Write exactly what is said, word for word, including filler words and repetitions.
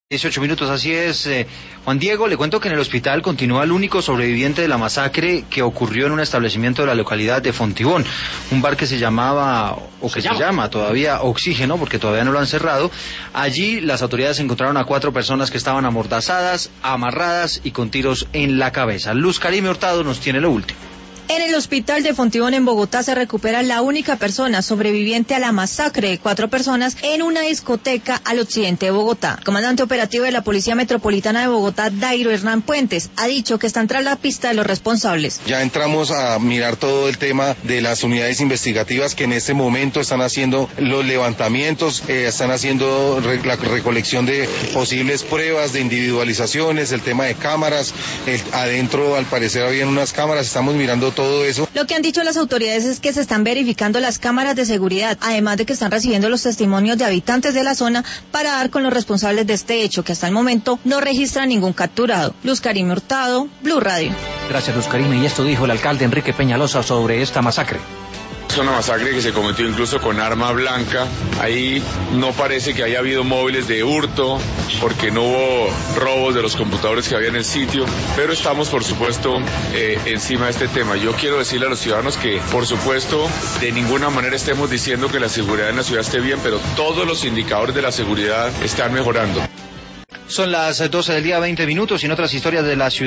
dieciocho minutos, así es. eh, Juan Diego, le cuento que en el hospital continúa el único sobreviviente de la masacre que ocurrió en un establecimiento de la localidad de Fontibón, un bar que se llamaba, o que se, se llama. llama todavía Oxígeno, porque todavía no lo han cerrado. Allí las autoridades encontraron a cuatro personas que estaban amordazadas, amarradas y con tiros en la cabeza. Luz Karime Hurtado nos tiene lo último. En el hospital de Fontibón, en Bogotá, se recupera la única persona sobreviviente a la masacre de cuatro personas en una discoteca al occidente de Bogotá. El comandante operativo de la Policía Metropolitana de Bogotá, Dairo Hernán Puentes, ha dicho que están tras la pista de los responsables. Ya entramos a mirar todo el tema de las unidades investigativas que en este momento están haciendo los levantamientos, eh, están haciendo re la recolección de posibles pruebas, de individualizaciones, el tema de cámaras. El, adentro, al parecer, habían unas cámaras, estamos mirando todo eso. Lo que han dicho las autoridades es que se están verificando las cámaras de seguridad, además de que están recibiendo los testimonios de habitantes de la zona para dar con los responsables de este hecho, que hasta el momento no registra ningún capturado. Luz Karime Hurtado, Blue Radio. Gracias, Luz Karime. Y esto dijo el alcalde Enrique Peñalosa sobre esta masacre. Es una masacre que se cometió incluso con arma blanca. Ahí no parece que haya habido móviles de hurto, porque no hubo robos de los computadores que había en el sitio, pero estamos, por supuesto, eh, encima de este tema. Yo quiero decirle a los ciudadanos que, por supuesto, de ninguna manera estemos diciendo que la seguridad en la ciudad esté bien, pero todos los indicadores de la seguridad están mejorando. Son las doce del día, veinte minutos, y en otras historias de la ciudad.